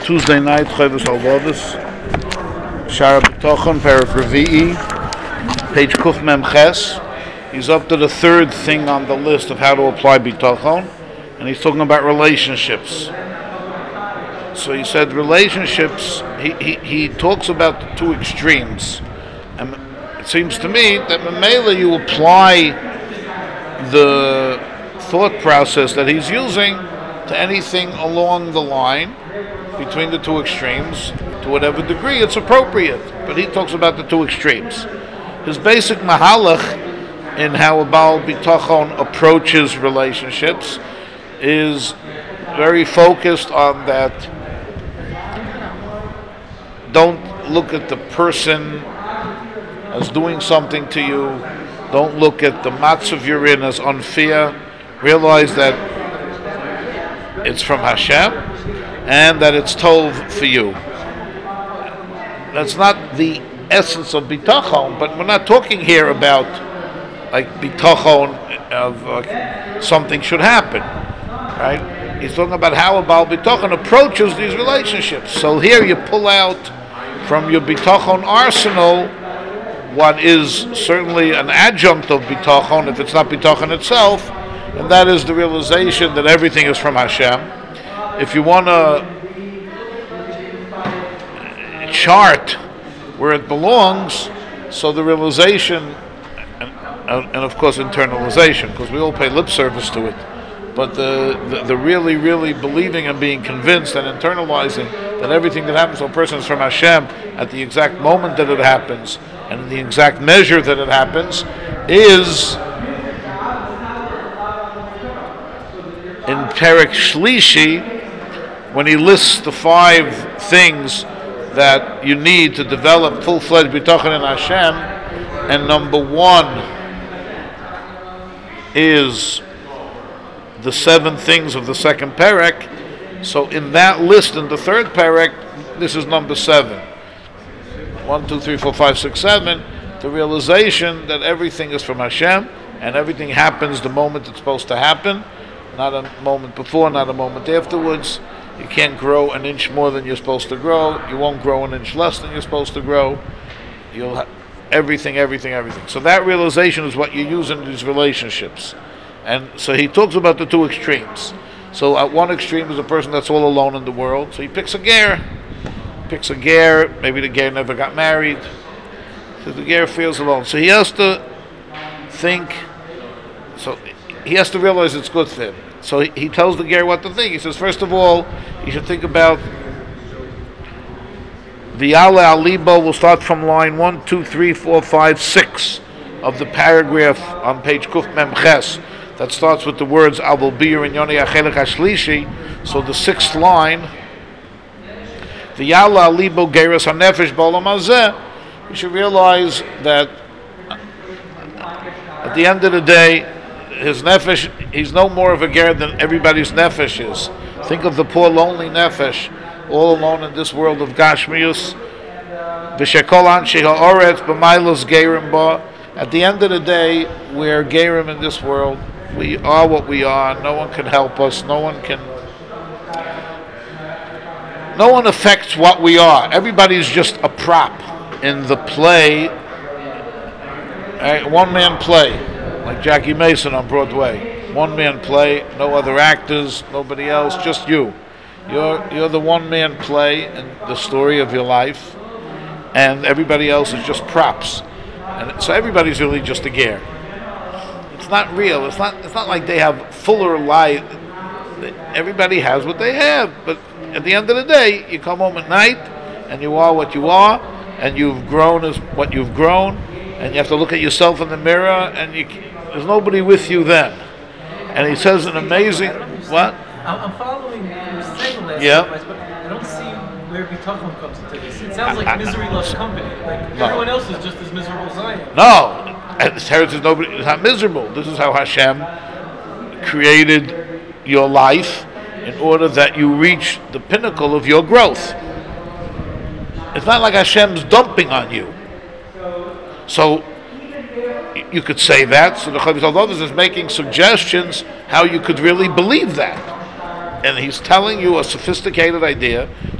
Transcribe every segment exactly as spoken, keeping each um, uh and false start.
Tuesday night, Chovos Halvados, Shara B'tochon, Perek Revi'i, page Kuf Mem Ches. He's up to the third thing on the list of how to apply B'tochon, and he's talking about relationships. So he said relationships, he, he, he talks about the two extremes. And it seems to me that Mamela you apply the thought process that he's using to anything along the line between the two extremes to whatever degree it's appropriate. But he talks about the two extremes. His basic mahalach in how a Baal B'tochon approaches relationships is very focused on that. Don't look at the person as doing something to you. Don't look at the matzav you're in as unfair. Realize that it's from Hashem and that it's tov for you. That's not the essence of bitachon, but we're not talking here about like bitachon of uh, something should happen, right? He's talking about how a Baal B'tochon approaches these relationships. So here you pull out from your bitachon arsenal what is certainly an adjunct of bitachon, if it's not bitachon itself, and that is the realization that everything is from Hashem. If you want to chart where it belongs, so the realization, and, and of course internalization, because we all pay lip service to it, but the, the, the really, really believing and being convinced and internalizing that everything that happens to a person is from Hashem at the exact moment that it happens, and in the exact measure that it happens, is in Perek Shlishi, when he lists the five things that you need to develop full-fledged bitachon in Hashem, and number one is the seven things of the second Perek. So in that list, in the third Perek, this is number seven. One, two, three, four, five, six, seven. The realization that everything is from Hashem, and everything happens the moment it's supposed to happen, not a moment before, not a moment afterwards. You can't grow an inch more than you're supposed to grow. You won't grow an inch less than you're supposed to grow. You'll have everything, everything, everything. So that realization is what you use in these relationships. And so he talks about the two extremes. So at one extreme is a person that's all alone in the world. So he picks a ger. Picks a ger. Maybe the ger never got married. So the ger feels alone. So he has to think. So he has to realize it's good for him. So he, he tells the ger what to think. He says, first of all, you should think about the Ale Alibo. Will start from line one, two, three, four, five, six of the paragraph on page Kuf Mem Ches that starts with the words Avol Bir and Yoni Achelech Hashlishi. So the sixth line, the Ale Alibo Geras HaNefesh B'Olam Hazeh. You should realize that at the end of the day, his nefesh, he's no more of a ger than everybody's nefesh is. Think of the poor lonely nefesh, all alone in this world of Gashmius. V'shekol anshe ha'oretz b'mailos gerim ba. At the end of the day, we're gerim in this world. We are what we are. No one can help us. No one can. No one affects what we are. Everybody's just a prop in the play, a one-man play. Like Jackie Mason on Broadway. One-man play, no other actors, nobody else, just you. You're you're the one-man play in the story of your life, and everybody else is just props. And so everybody's really just a ger. It's not real. It's not. It's not like they have fuller life. Everybody has what they have, but at the end of the day, you come home at night, and you are what you are, and you've grown as what you've grown, and you have to look at yourself in the mirror, and you. There's nobody with you then. And he says an amazing... What? I'm following what you were saying last yeah. advice, but I don't see where bitachon comes into this. It sounds like misery loves company. Like no. Everyone else is just as miserable as I am. No. This heritage is nobody. It's not miserable. This is how Hashem created your life in order that you reach the pinnacle of your growth. It's not like Hashem's dumping on you. So... you could say that. So the Chovos Halvados is making suggestions how you could really believe that. And he's telling you a sophisticated idea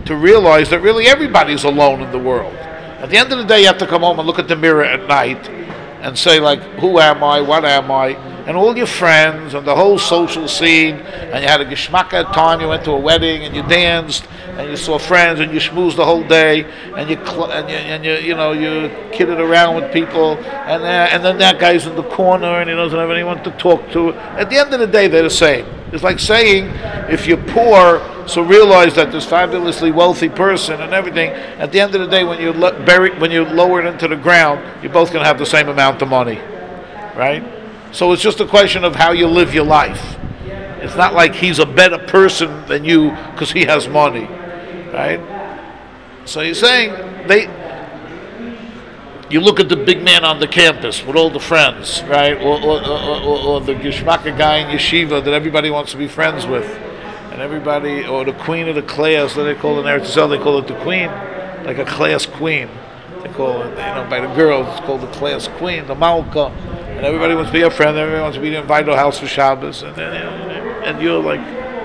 to realize that really everybody's alone in the world. At the end of the day, you have to come home and look at the mirror at night and say, like, who am I, what am I? And all your friends and the whole social scene, and you had a geschmacka time, you went to a wedding and you danced, and you saw friends and you schmoozed the whole day, and you cl- and you, and you you know you kidded around with people, and uh, and then that guy's in the corner and he doesn't have anyone to talk to. At the end of the day, they're the same. It's like saying, if you're poor, so realize that this fabulously wealthy person and everything. At the end of the day, when you lo- bury, when you lower it into the ground, you're both going to have the same amount of money, right? So it's just a question of how you live your life. It's not like he's a better person than you because he has money, right? So you're saying they. You look at the big man on the campus with all the friends, right? Or, or, or, or, or the geschmacka guy in yeshiva that everybody wants to be friends with, and everybody, or the queen of the class that they call it in Eretz Yisrael, they call it the queen, like a class queen. They call it, you know, by the girls, it's called the class queen, the malka, and everybody wants to be a friend. Everybody wants to be invited to a house for Shabbos, and then, and you're like,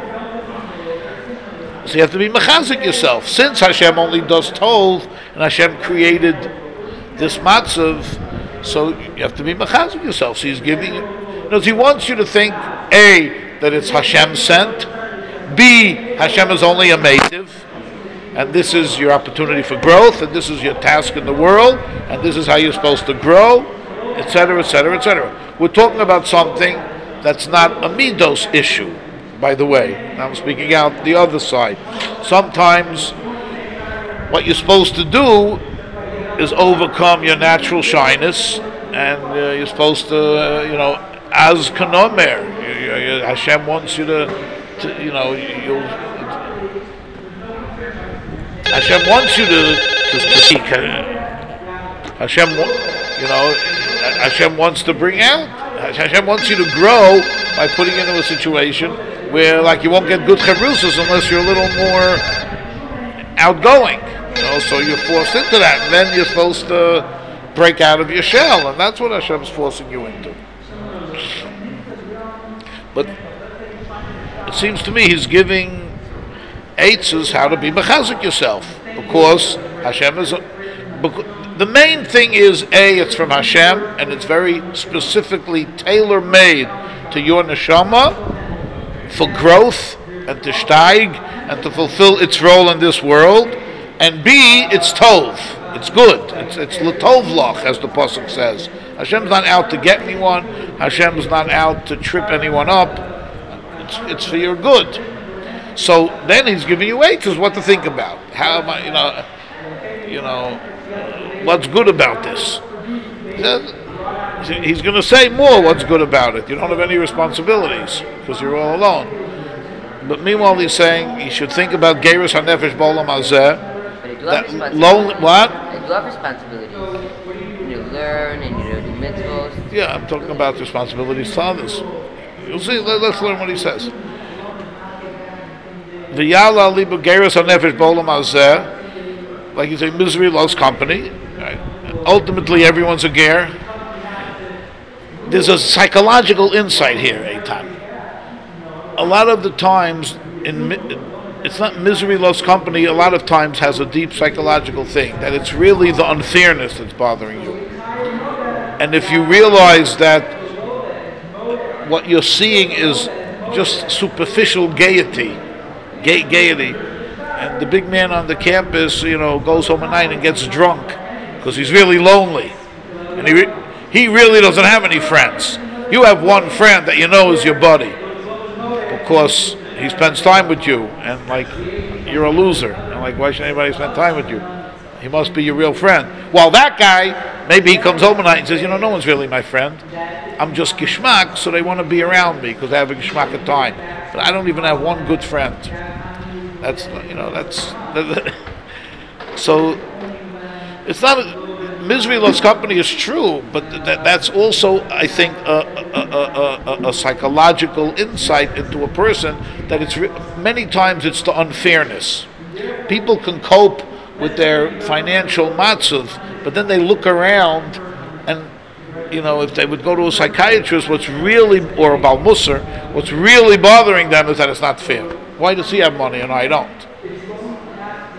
so you have to be mechazik yourself. Since Hashem only does tov, and Hashem created this matzav, so you have to be mechazik yourself. So he's giving you, because he wants you to think, A, that it's Hashem sent, B, Hashem is only a meitiv, and this is your opportunity for growth, and this is your task in the world, and this is how you're supposed to grow, et cetera, et cetera, et cetera. We're talking about something that's not a midos issue, by the way. I'm speaking out the other side. Sometimes what you're supposed to do is overcome your natural shyness, and uh, you're supposed to, uh, you know, as kanomer, you, you, you, Hashem wants you to, to you know, you. Hashem wants you to, to, to seek. Hashem, you know, Hashem wants to bring out. Hashem wants you to grow by putting you into a situation where, like, you won't get good chevrusas unless you're a little more outgoing. You know, so you're forced into that, and then you're supposed to break out of your shell, and that's what Hashem's forcing you into. But it seems to me He's giving eitzes how to be mechazik yourself, because Hashem is. A, because the main thing is, A, it's from Hashem, and it's very specifically tailor-made to your neshama for growth and to steig and to fulfill its role in this world. And B, it's tov. It's good. It's it's l'tovlach, as the pasuk says. Hashem's not out to get anyone. Hashem's not out to trip anyone up. It's it's for your good. So then He's giving you eitzes what to think about. How am I, you know, you know, what's good about this? He's going to say more what's good about it. You don't have any responsibilities because you're all alone. But meanwhile, He's saying you should think about gerus hanefesh b'olam hazeh. That lonely, what? And you have responsibilities. You learn and you do mitzvahs. Yeah, I'm talking about responsibilities to others. You'll see, let, let's learn what he says. V'yala li b'gerus hanefesh b'olam hazeh, like you say, misery loves company. Right? Ultimately, everyone's a ger. There's a psychological insight here, Eitan. A lot of the times in it's not misery loves company, a lot of times has a deep psychological thing, that it's really the unfairness that's bothering you. And if you realize that what you're seeing is just superficial gaiety, gay, gaiety, and the big man on the campus, you know, goes home at night and gets drunk because he's really lonely, and he re- he really doesn't have any friends. You have one friend that you know is your buddy, because he spends time with you, and like you're a loser, and like why should anybody spend time with you? He must be your real friend. While that guy, maybe he comes home at night and says, you know, no one's really my friend. I'm just gishmak, so they want to be around me because they have a gishmak at time. But I don't even have one good friend. That's, you know, that's so. It's not a, misery loves company is true, but that, that's also, I think, a, a, a, a, a psychological insight into a person that it's re- many times it's the unfairness. People can cope with their financial matzav, but then they look around, and you know, if they would go to a psychiatrist, what's really, or a Baal Musar, what's really bothering them is that it's not fair. Why does he have money and I don't?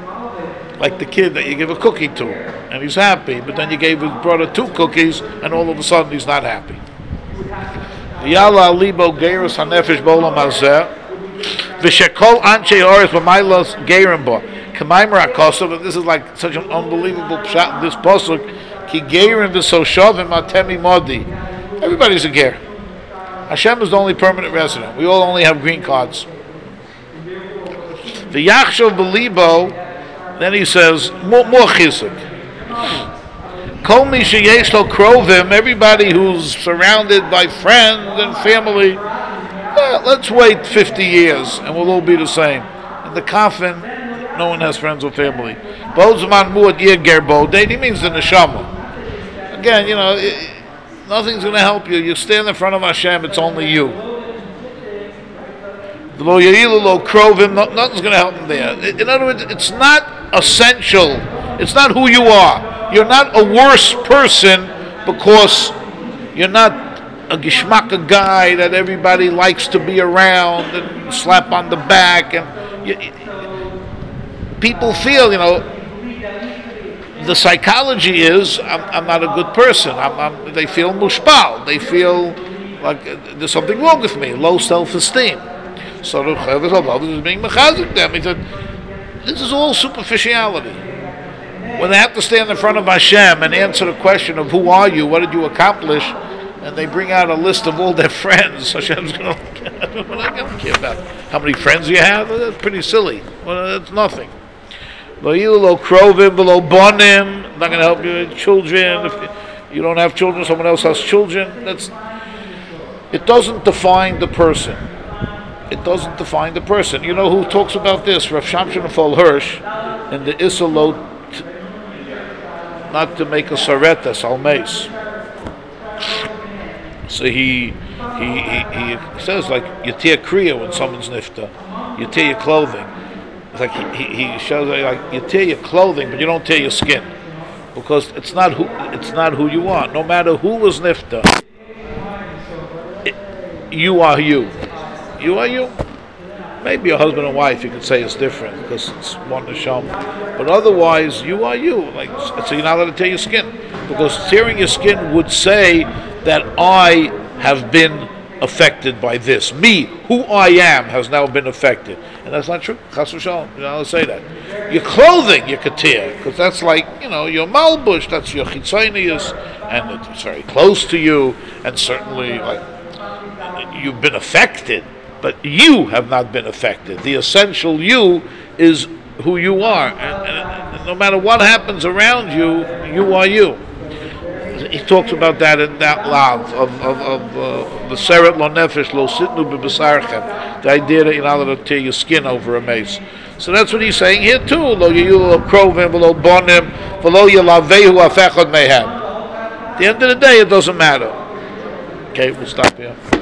like the kid that you give a cookie to, and he's happy, but then you gave his brother two cookies, and all of a sudden he's not happy. Yalla libo geirus hanefesh bolam hazeh, v'shekol anshei haaretz b'maylos geirim bo. K'maymer hakosav, but this is like such an unbelievable pshat in this pasuk. Ki geirim v'soshavim atemi modi. Everybody's a ger. Hashem is the only permanent resident. We all only have green cards. V'yachshov b'libo, then he says, more, more chizuk. Kol mi sheyesh lo krovim, everybody who's surrounded by friends and family, well, let's wait fifty years and we'll all be the same. In the coffin, no one has friends or family. Bozman muad yir bodei, he means the neshama. Again, you know, it, nothing's going to help you. You stand in front of Hashem, it's only you. Lo ya'ilu lo krovim, nothing's going to help him there. In other words, it's not essential. It's not who you are. You're not a worse person because you're not a gishmaka guy that everybody likes to be around and slap on the back. And you, people feel, you know, the psychology is I'm, I'm not a good person. I'm, I'm, they feel mushpal. They feel like uh, there's something wrong with me. Low self-esteem. So the Chavis is being mechazik them. He said, this is all superficiality. When they have to stand in front of Hashem and answer the question of who are you, what did you accomplish, and they bring out a list of all their friends, Hashem's going to, I don't care about how many friends you have. That's pretty silly. Well, that's nothing. Lo lo krovim, lo bonim. Not going to help you with children. If you don't have children, someone else has children. That's. It doesn't define the person. It doesn't define the person. You know who talks about this? Rav Shamshon Fol Hirsch in the Isalot, not to make a sareta salmeis. So he he he, he says like you tear kriya when someone's nifta, you tear your clothing. It's like he, he, he shows like you tear your clothing, but you don't tear your skin, because it's not who it's not who you are. No matter who was nifta, it, you are you. You are you. Maybe a husband and wife, you could say it's different because it's one neshama. But otherwise, you are you. Like so, you're not allowed to tear your skin, because tearing your skin would say that I have been affected by this. Me, who I am, has now been affected, and that's not true. Chas v'shalom, you're not allowed to say that. Your clothing, you could tear, because that's like you know your malbush. That's your chitzonius, and it's very close to you, and certainly like you've been affected. But you have not been affected. The essential you is who you are. And, and, and no matter what happens around you, you are you. He talks about that in that lav of of, of uh, the seret lo nefesh lo sitnu b'basarchem. The idea that you're not allowed to tear your skin over a mace. So that's what he's saying here too. Lo yayu lo krovim v'lo bonim v'lo yalavehu afechad mehem. At the end of the day, it doesn't matter. Okay, we'll stop here.